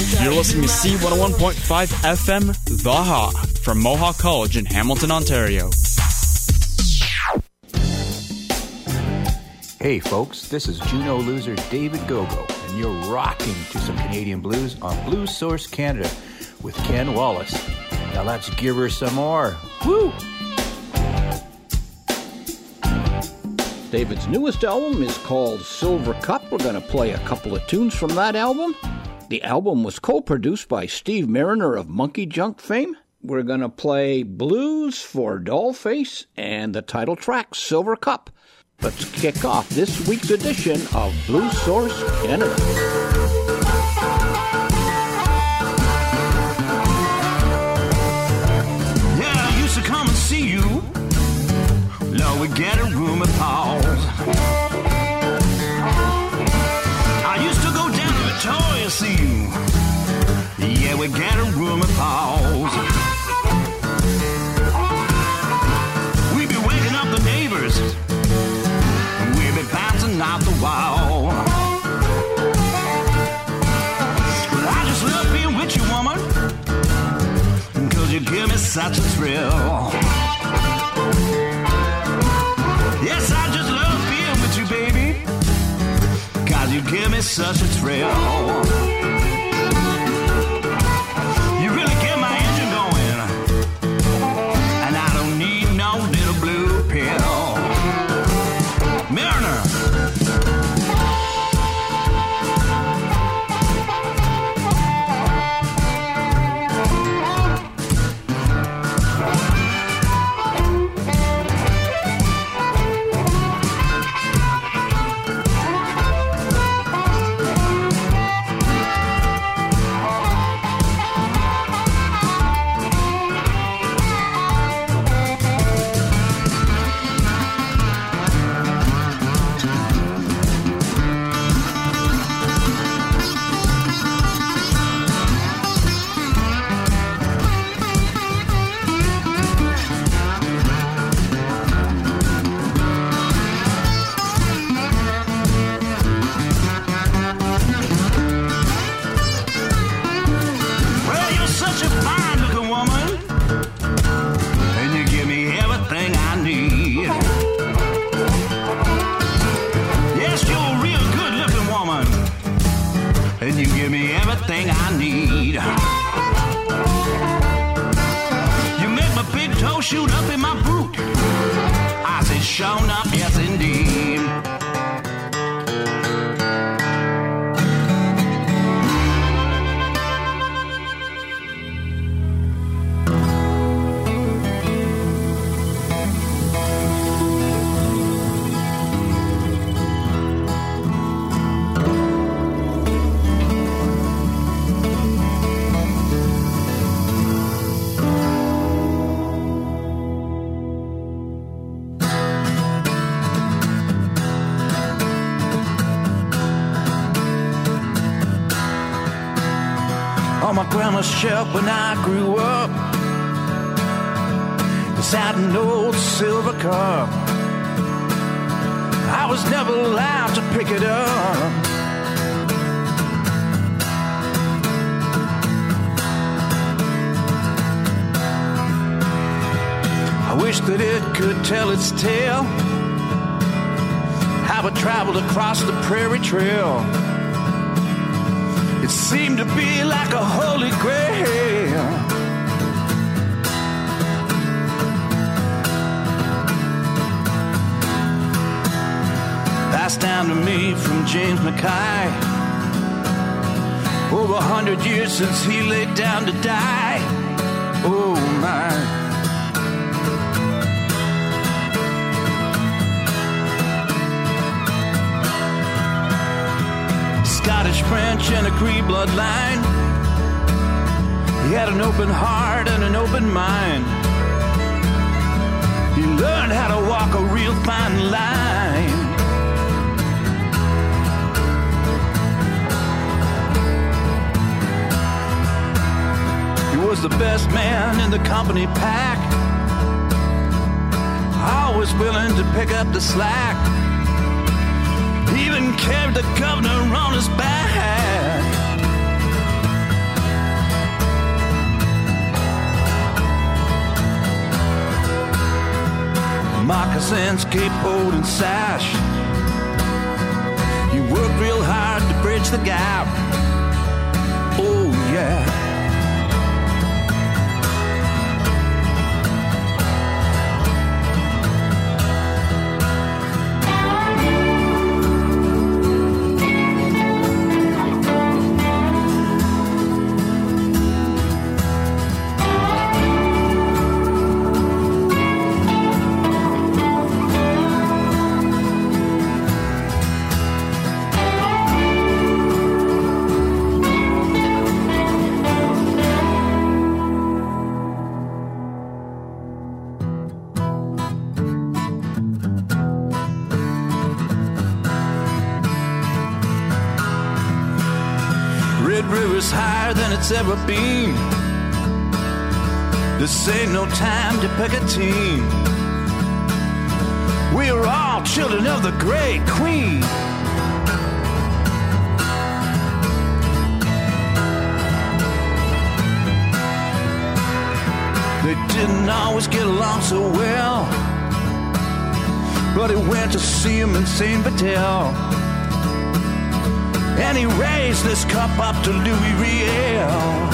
You're listening to C101.5 FM, The Ha, from Mohawk College in Hamilton, Ontario. Hey folks, this is Juno loser David Gogo, and you're rocking to some Canadian blues on Blues Source Canada with Ken Wallace. Now let's give her some more. Woo! David's newest album is called Silver Cup. We're going to play a couple of tunes from that album. The album was co-produced by Steve Mariner of Monkey Junk fame. We're going to play Blues for Dollface and the title track, Silver Cup. Let's kick off this week's edition of Blues Source Canada. Yeah, I used to come and see you. Lord, we get a room of pause. I used to go down to Victoria, see you. Yeah, we get a room of pause. We be waking up the neighbors. We be bouncing out the wall. Well, I just love being with you, woman, 'cause you give me such a thrill. Yes, I just love being with you, baby, 'cause you give me such a thrill. You really get my engine going, and I don't need no little blue pill. Mariner. Shoot up in my boot. I said, shown up, yes indeed. On my grandma's shelf when I grew up, sat an old silver cup. I was never allowed to pick it up. I wish that it could tell its tale, how it traveled across the prairie trail. It seemed to be like a holy grail. Passed down to me from James Mackay. Over 100 years since he laid down to die. Oh my. Scottish, French, and a Cree bloodline. He had an open heart and an open mind. He learned how to walk a real fine line. He was the best man in the company pack, always willing to pick up the slack. Even carried the governor on his back. nonsense cape-hold and sash. You work real hard to bridge the gap. Oh yeah. Higher than it's ever been. This ain't no time to pick a team. We are all children of the great queen. They didn't always get along so well, but he went to see him in Saint Vital. And he raised this cup up to Louis Riel.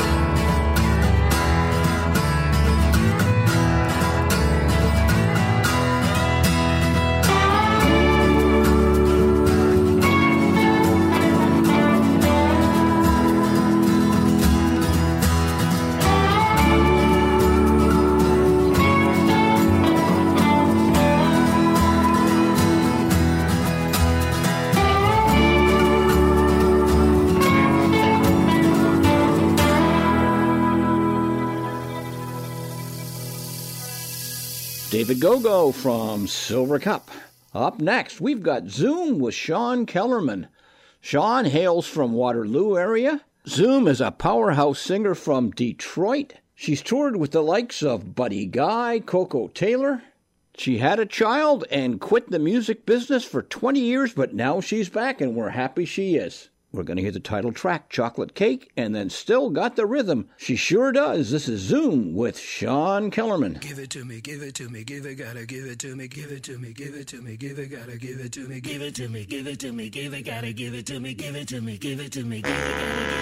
David Gogo from Silver Cup. Up next, we've got Zoom with Sean Kellerman. Sean hails from Waterloo area. Zoom is a powerhouse singer from Detroit. She's toured with the likes of Buddy Guy, Coco Taylor. She had a child and quit the music business for 20 years, but now she's back and we're happy she is. We're going to hear the title track, Chocolate Cake, and then Still Got the Rhythm. She sure does. This is Zoom with Sean Kellerman. Give it to me, give it to me, give it, gotta give it to me, give it to me, give it to me, give it, gotta give it to me, give it to me, give it to me, give it, gotta give it to me, give it to me, give it to me, give it, gotta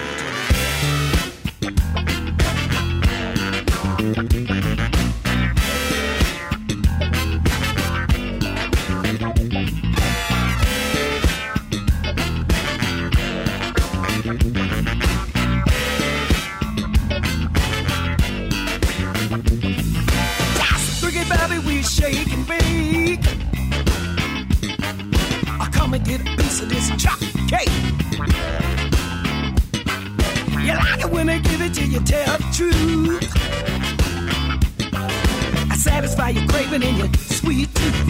give it to me. Shake and bake. I come and get a piece of this chocolate cake. You like it when I give it to you, tell the truth. I satisfy your craving in your sweet tooth.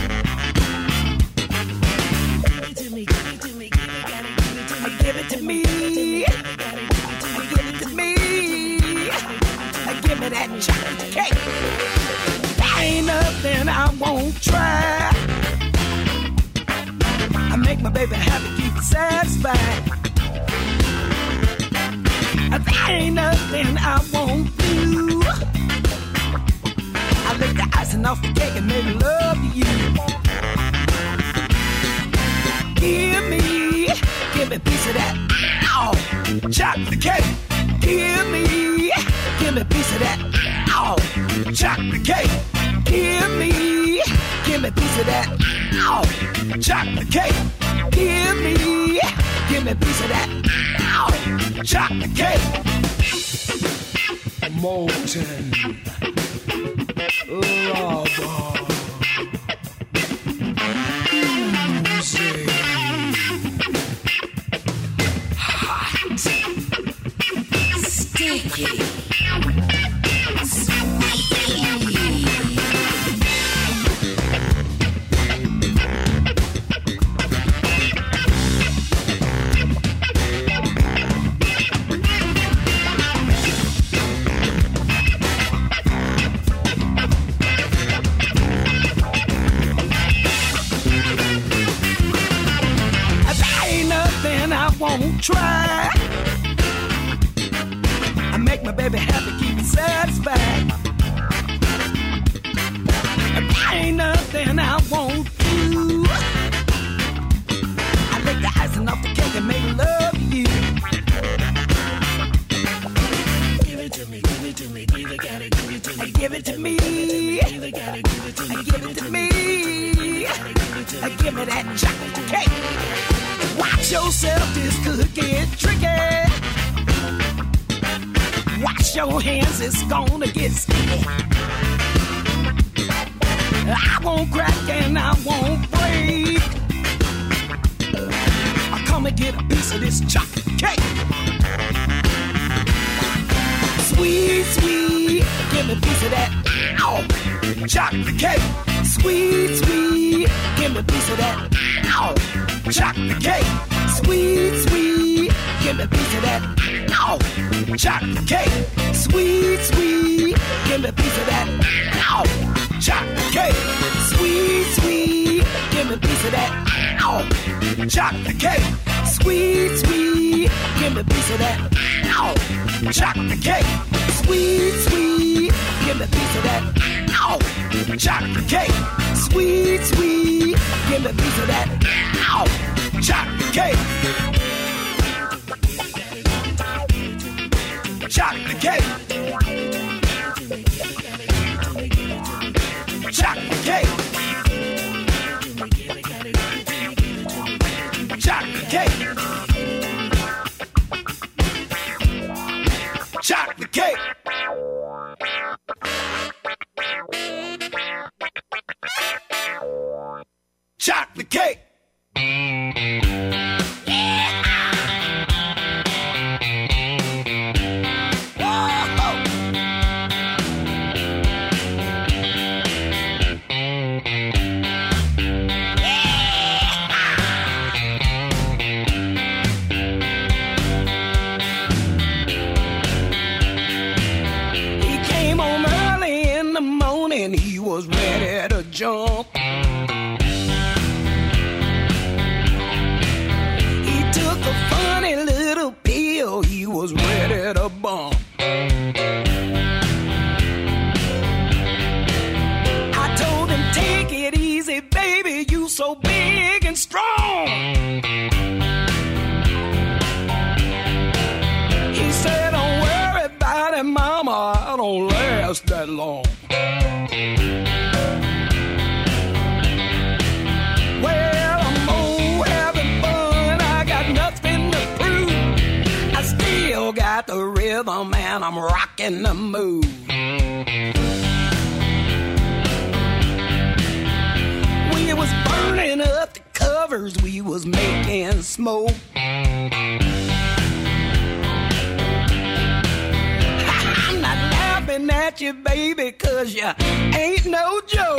Give it to me, give it to me, give it, gotta give it to me. Give it to me. Give it to me. Give me that chocolate cake. Ain't nothing I won't try. I make my baby happy, keep her satisfied. There ain't nothing I won't do. I lick the icing off the cake and make love to you. Give me a piece of that, ow, chocolate cake. Give me a piece of that, ow, chocolate cake. Give me a piece of that, ow, chocolate cake. Give me a piece of that, ow, chocolate cake. Molten lava, oozing hot, sticky. Won't try. I make my baby happy, keep her satisfied. There ain't nothing I won't do. I lick the icing off the cake and make love to you. Give it to me, give it to me, give it, gotta give it to me. Give it to me, give it, gotta give it to me. Give it to me, give me that chocolate cake. Watch yourself, this could get tricky. Wash your hands, it's gonna get sticky. I won't crack and I won't break. I'll come and get a piece of this chocolate cake. Sweet, sweet, give me a piece of that chocolate cake. Sweet, sweet, give me a piece of that chocolate cake. Sweet, sweet, give me a piece of that chocolate cake. Sweet, sweet, give me a piece of that chocolate cake. Sweet, sweet, give me a piece of that chocolate cake. Sweet, sweet, give me a piece of that chocolate cake. Sweet, sweet, give me a piece of that chocolate cake. Sweet, sweet, give me a piece of that chocolate cake. Chocolate cake. Chocolate cake. Chocolate cake. Chocolate cake. Chocolate cake. Jump. He took a funny little pill, he was ready to bump. I told him, take it easy, baby, you so big and strong. He said, don't worry about it, mama, I don't last that long. Got the rhythm and I'm rocking the move. We was burning up the covers, we was making smoke. I'm not laughing at you, baby, 'cause you ain't no joke.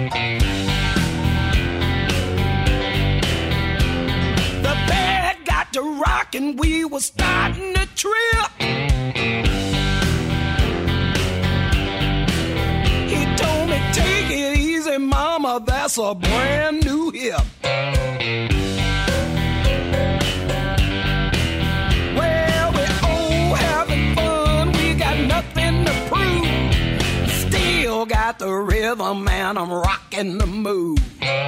The band got to rockin', we was starting to trip. He told me, take it easy, mama, that's a brand new hip. Well, we're all having fun, we got nothing to prove. Still got the rhythm and I'm rocking the move.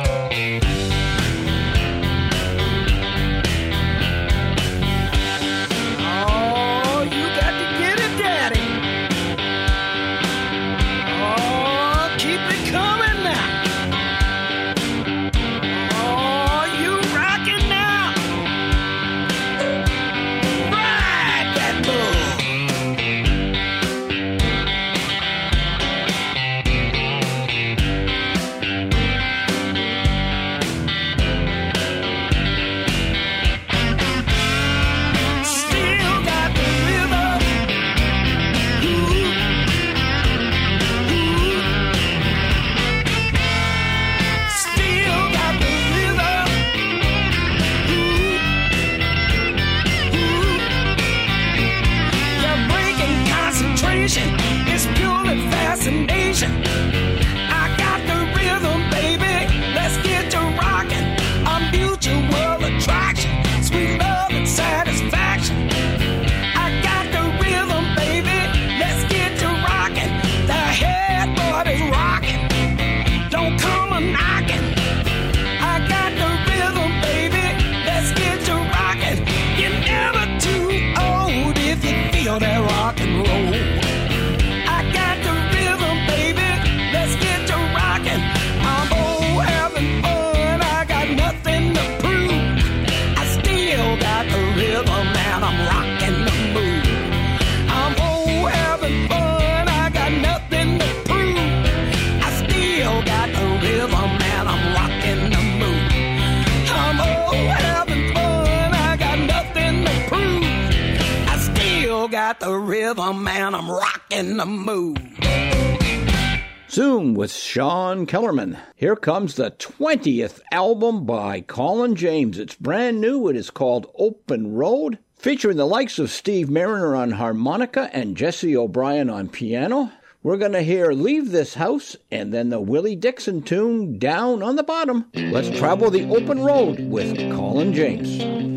It's purely fascination. I got the rhythm, baby. Let's get to rockin'. A mutual attraction, sweet love and satisfaction. I got the rhythm, baby. Let's get to rockin'. The headboard is rockin'. Don't still got the rhythm and I'm rocking the mood. Zoom with Sean Kellerman. Here comes the 20th album by Colin James. It's brand new. It is called Open Road, featuring the likes of Steve Mariner on harmonica and Jesse O'Brien on piano. We're going to hear Leave This House and then the Willie Dixon tune Down on the Bottom. Let's travel the open road with Colin James.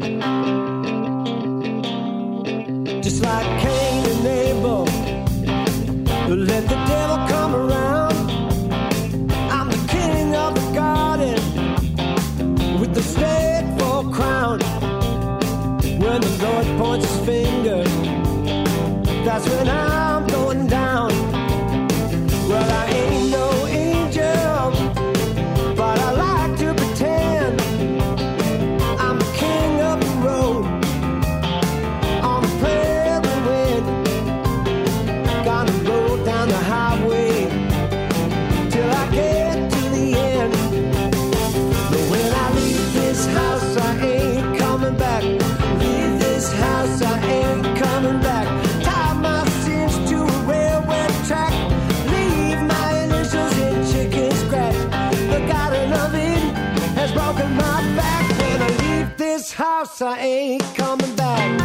Just like Cain and Abel, let the devil come around. I'm the king of the garden with the snake for a crown. When the Lord points his finger, that's when I'm going down. Well, I ain't no angel, but I like to pretend I'm the king of the road on the prairie wind. Gonna roll down the highway till I get to the end. But when I leave this house, I ain't coming back. Leave this house, I ain't coming back. Tie my sins to a railway track. Leave my initials in chicken scratch. The garden of Eden has broken my back. When I leave this house, I ain't coming back.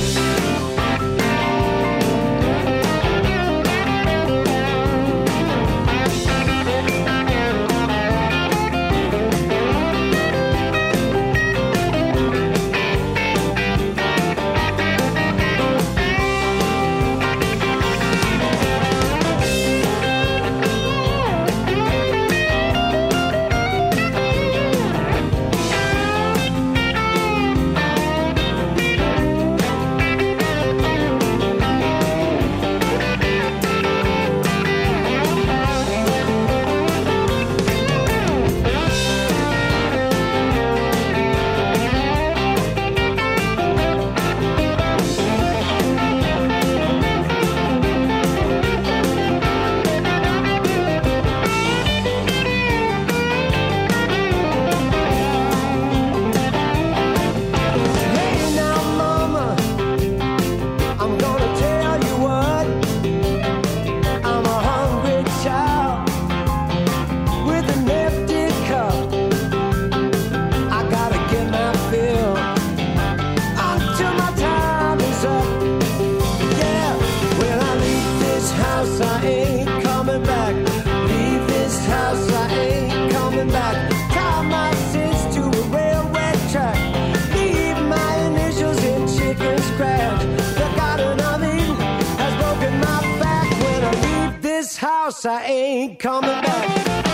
I ain't coming back.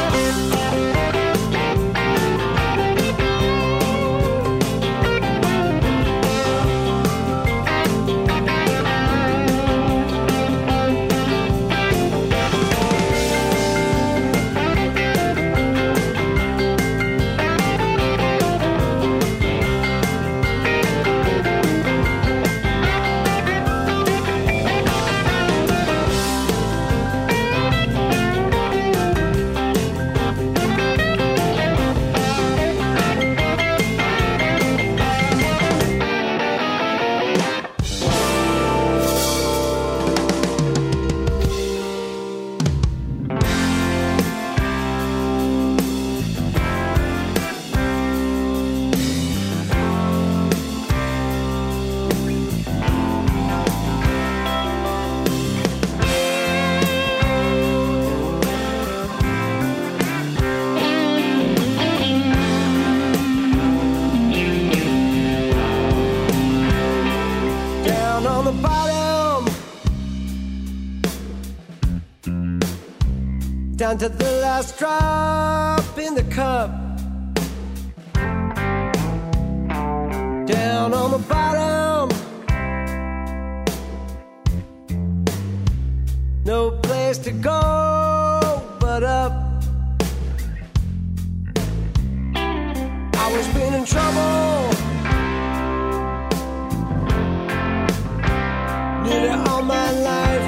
Down to the last drop in the cup. Down on the bottom. No place to go but up. Always been in trouble. Nearly all my life.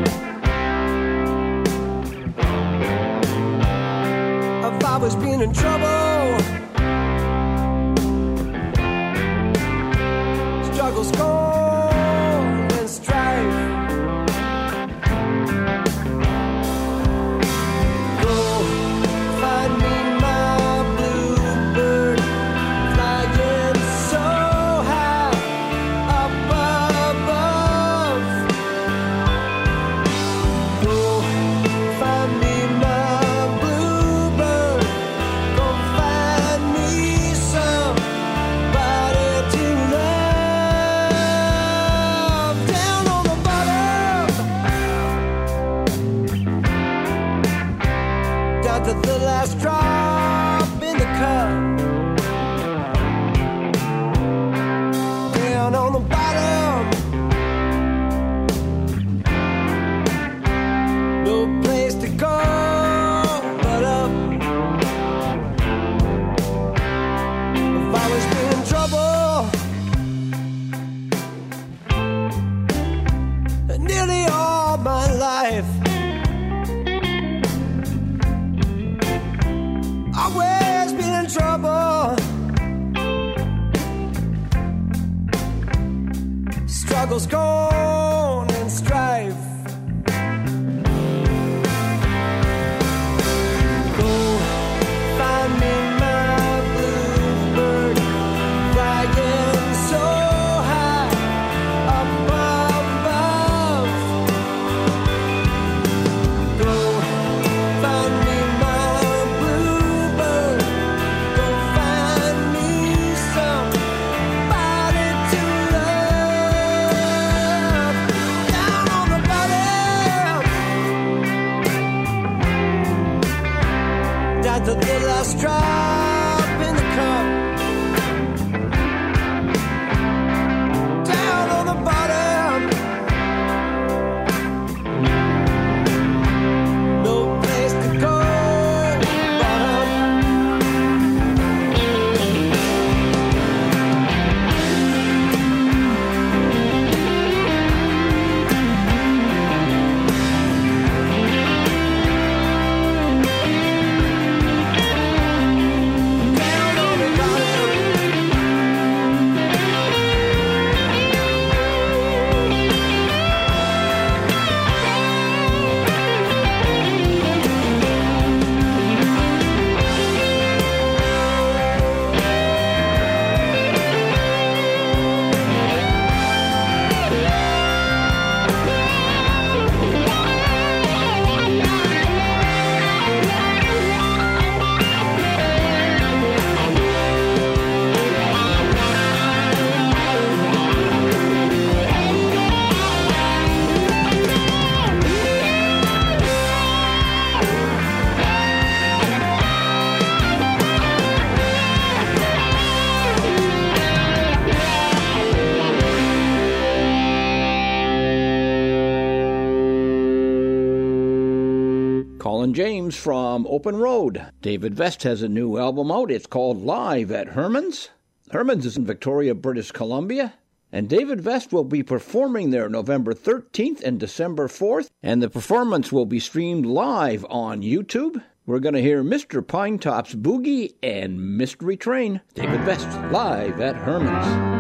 I've always been in trouble. Struggles, scorn, and strife. of scorn and strife. Go find me my bluebird, flying so high above. Go find me my bluebird, go find me somebody to love. Down on the bottom, down to the last drop in the cup. Down on the bottom, no place to go. Bottom. Down on the bottom. Colin James from Open Road. David Vest has a new album out. It's called Live at Herman's. Herman's is in Victoria, British Columbia. And David Vest will be performing there November 13th and December 4th. And the performance will be streamed live on YouTube. We're going to hear Mr. Pinetop's Boogie and Mystery Train. David Vest, live at Herman's.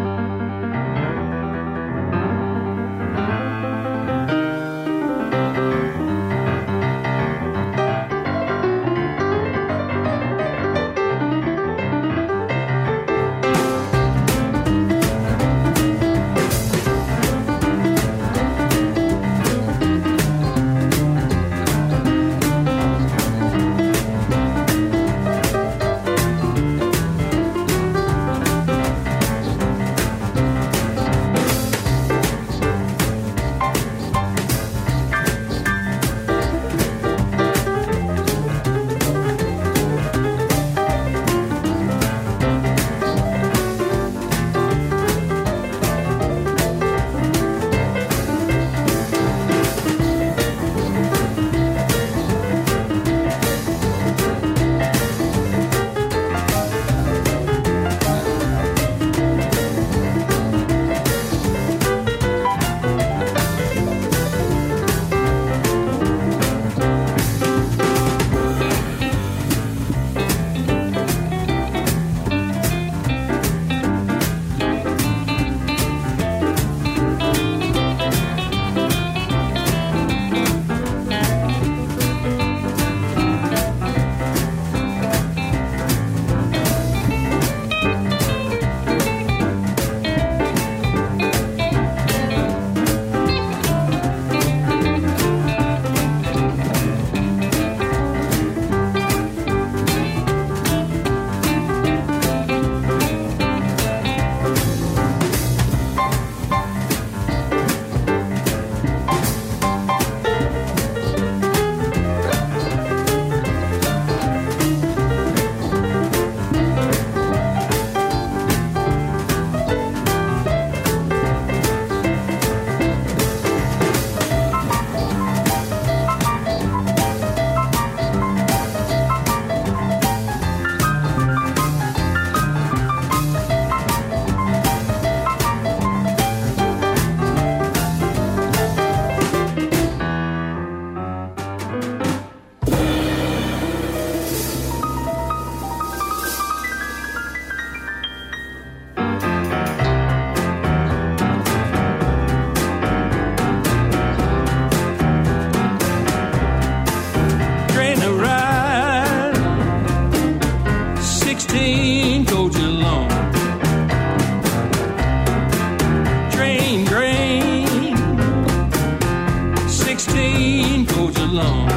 long.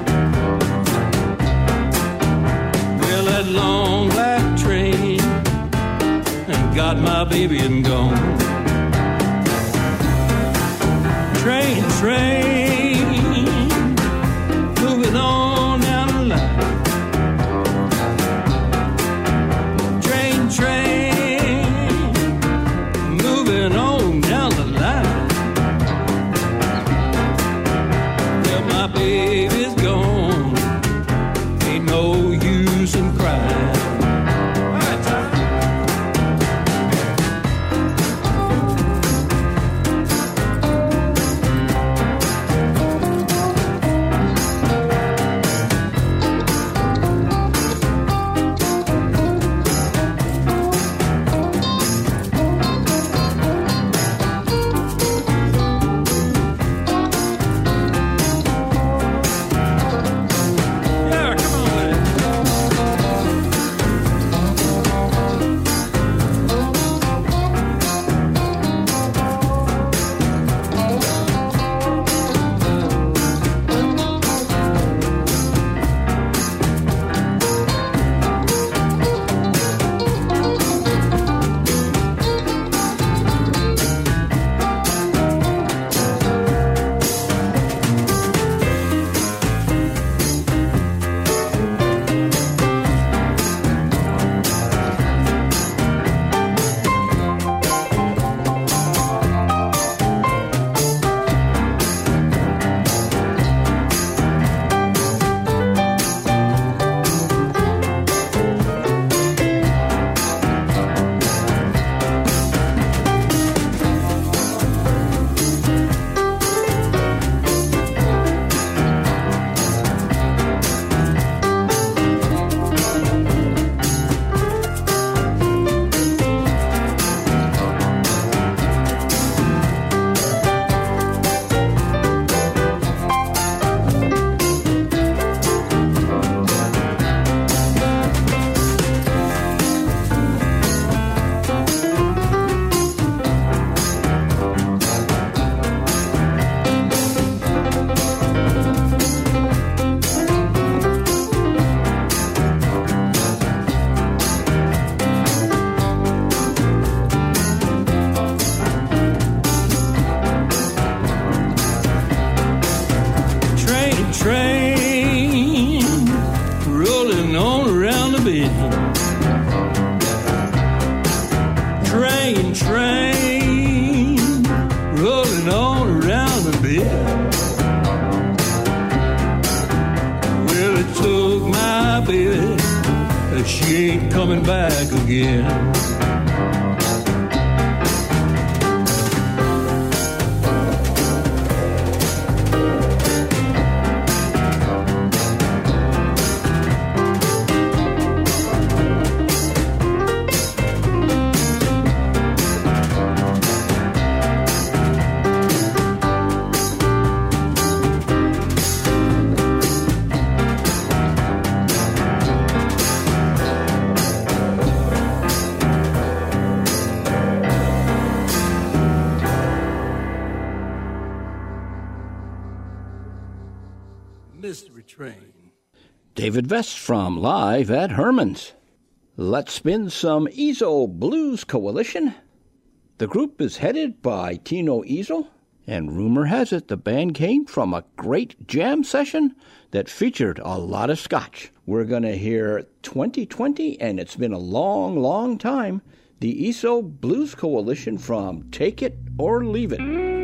Well, that long black train got my baby and gone. Train, moving on down the line. Train, moving on down the line. Well, my baby's gone. Ain't no use in crying. Mystery Train. David Vest from Live at Herman's. Let's spin some Ezo Blues Coalition. The group is headed by Tino Ezo, and rumor has it the band came from a great jam session that featured a lot of scotch. We're going to hear 2020, and it's been a long, long time, the Ezo Blues Coalition from Take It or Leave It.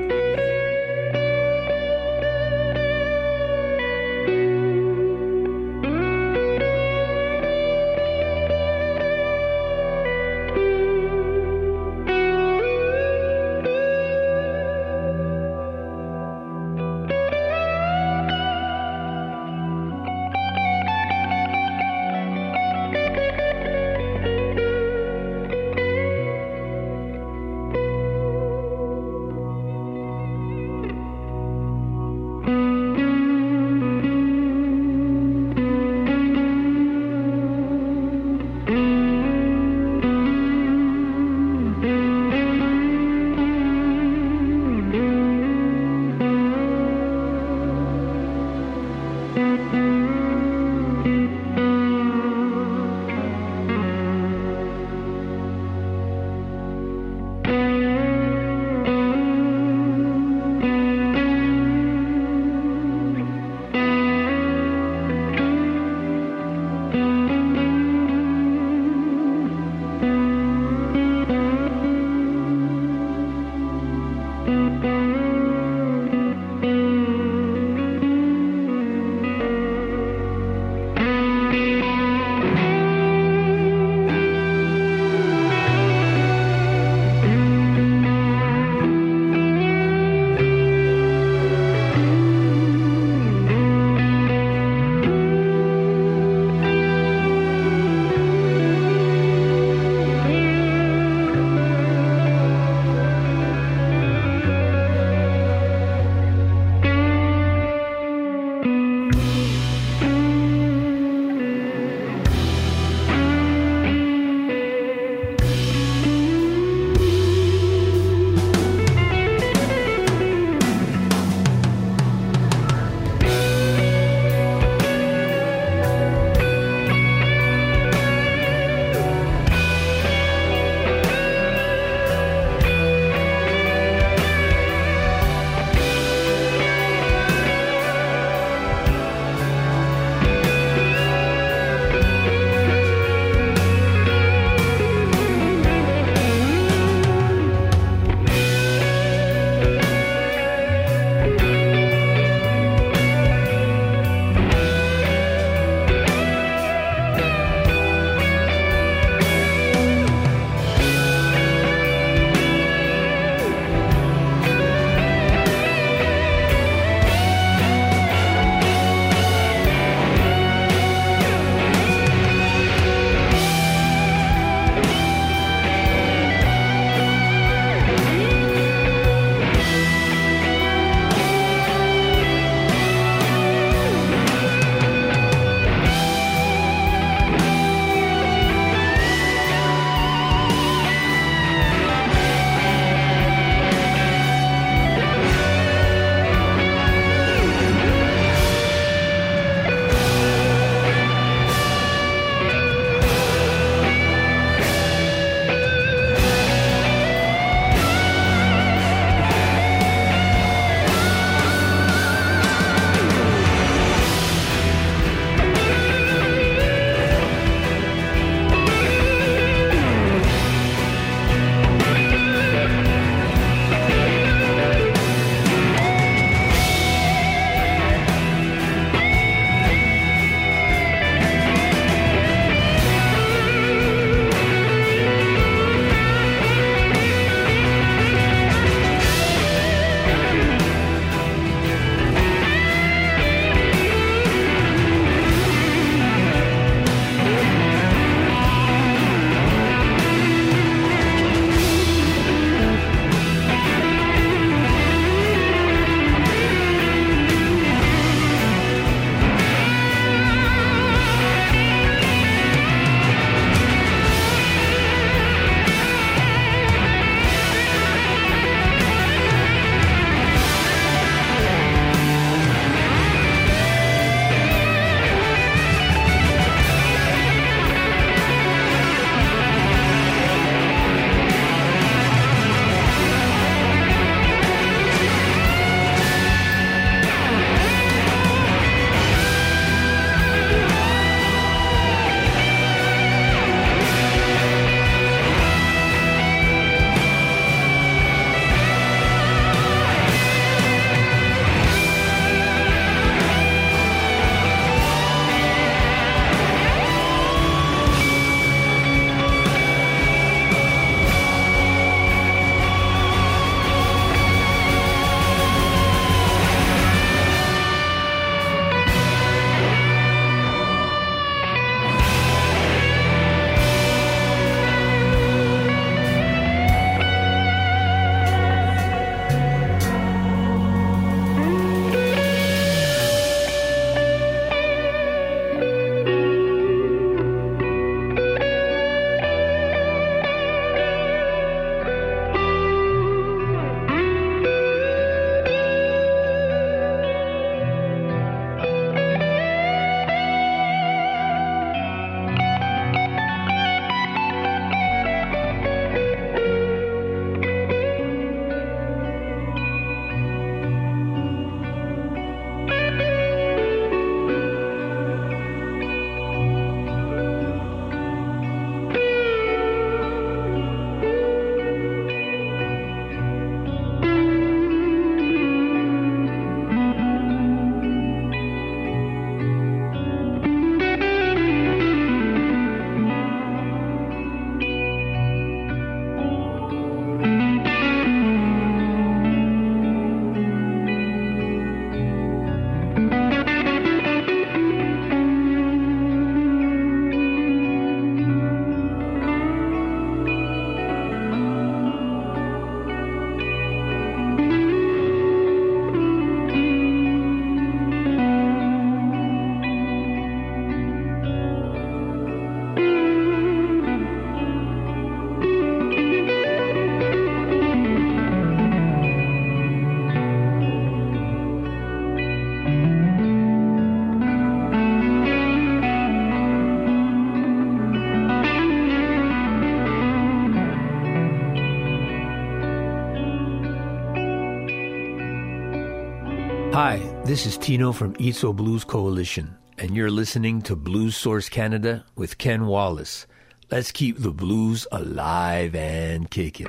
Hi, this is Tino from ESO Blues Coalition, and you're listening to Blues Source Canada with Ken Wallace. Let's keep the blues alive and kicking.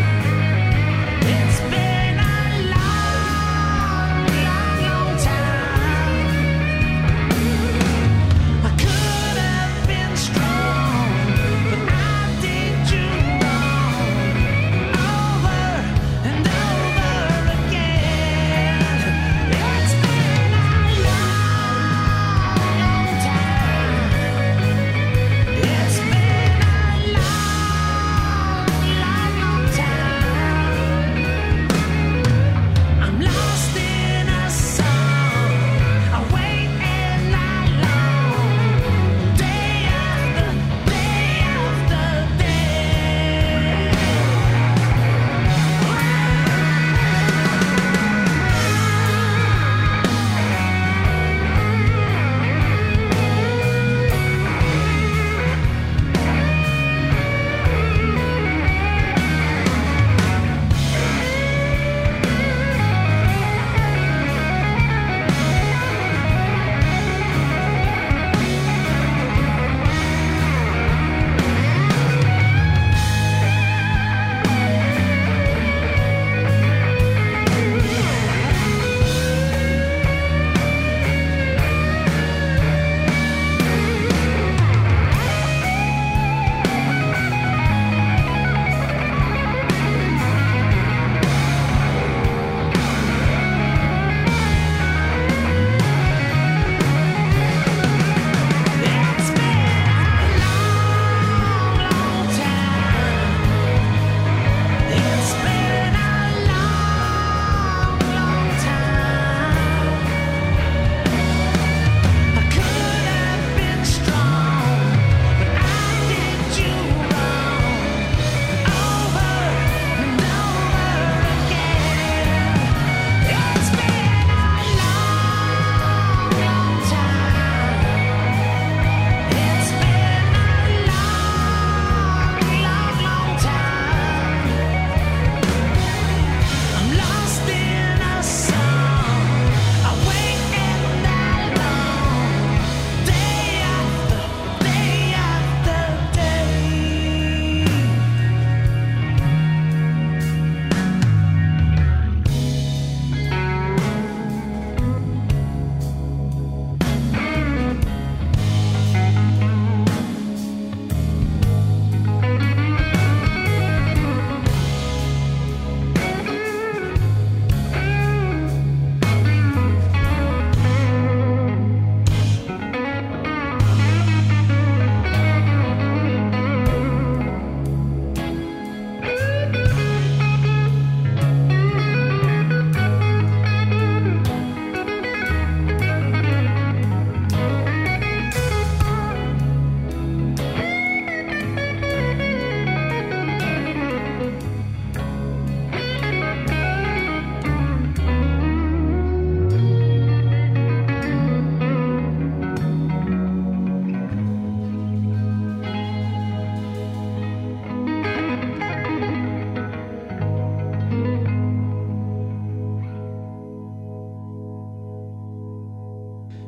Time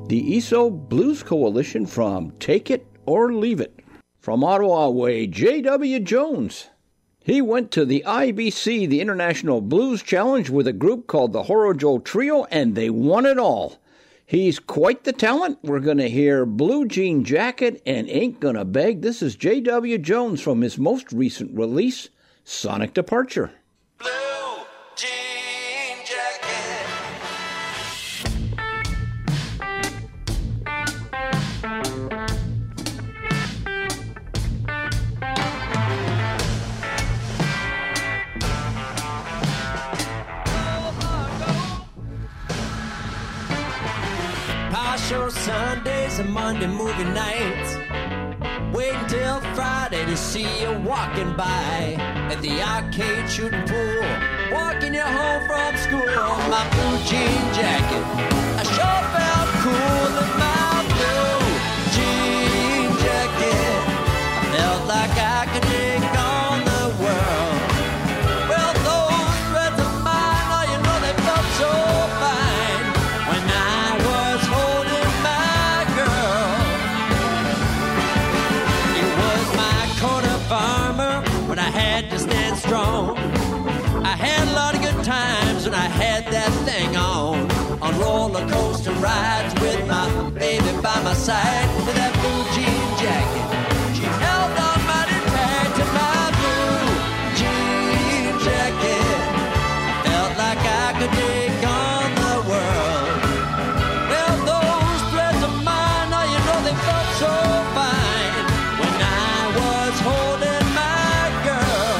the ESO Blues Coalition from Take It or Leave It. From Ottawa Way, J.W. Jones. He went to the IBC, the International Blues Challenge, with a group called the Horojo Trio, and they won it all. He's quite the talent. We're going to hear Blue Jean Jacket and Ain't Gonna Beg. This is J.W. Jones from his most recent release, Sonic Departure. Blue jean jacket. Power show Sundays and Monday movie nights. Wait until Friday to see you walking by at the arcade shooting pool, walking you home from school. My blue jean jacket, I sure felt cool in my blue jean jacket. I felt like I could take on the world. Well, those threads of mine, oh, you know they felt so fine when I was holding my girl. It was my coat of armor when I had to stand strong. I had a lot of good times when I had that thing on roller coaster rides with my baby by my side. With that blue jean jacket, she held on mighty tight to my blue jean jacket. Felt like I could take on the world. Well, those threads of mine, oh, you know they felt so fine when I was holding my girl.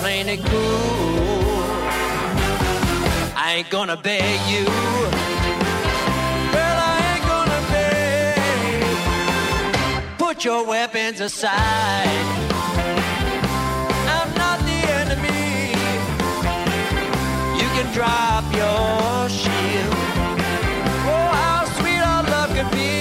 playing it cool. I ain't gonna beg you. Well, I ain't gonna beg. Put your weapons aside. I'm not the enemy. You can drop your shield. Oh, how sweet our love could be.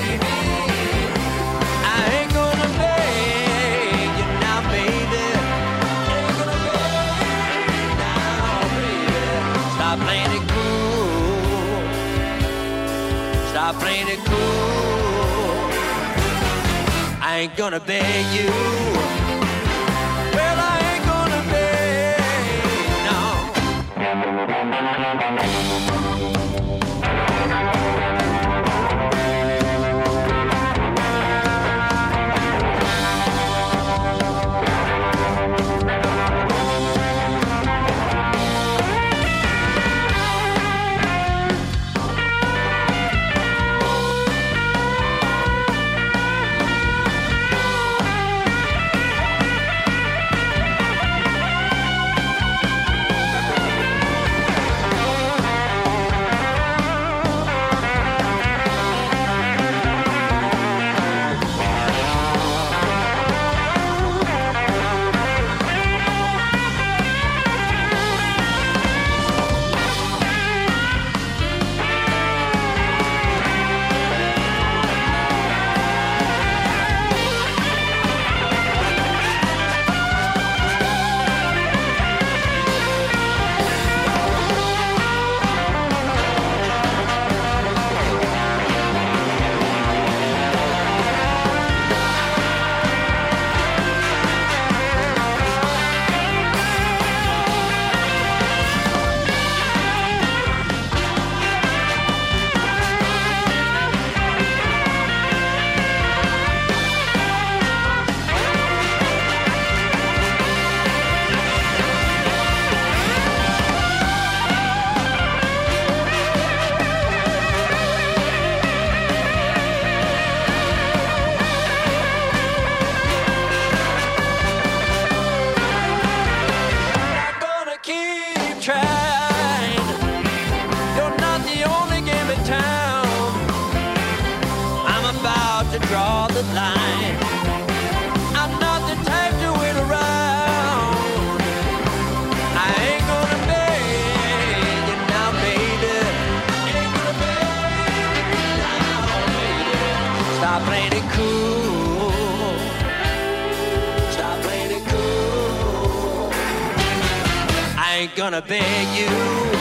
I ain't gonna beg you now, baby. Ain't gonna beg you now, baby. Stop playing it cool. Stop playing it cool. I ain't gonna beg you. Well, I ain't gonna beg, no. Gonna beg you.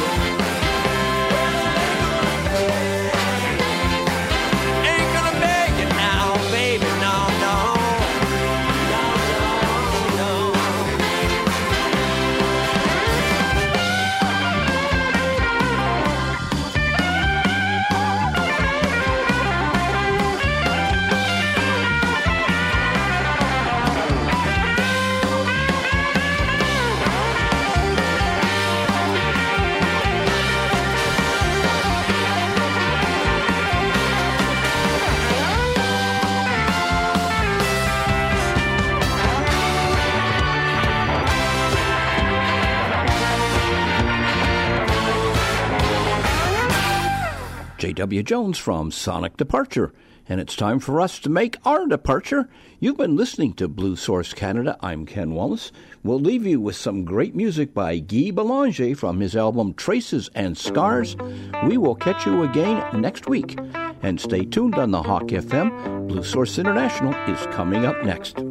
Ain't gonna beg you now, baby. No, no. No, no, no. J.W. Jones from Sonic Departure, and it's time for us to make our departure. You've been listening to Blue Source Canada. I'm Ken Wallace. We'll leave you with some great music by Guy Belanger from his album Traces and Scars. We will catch you again next week. And stay tuned on the Hawk FM. Blue Source International is coming up next.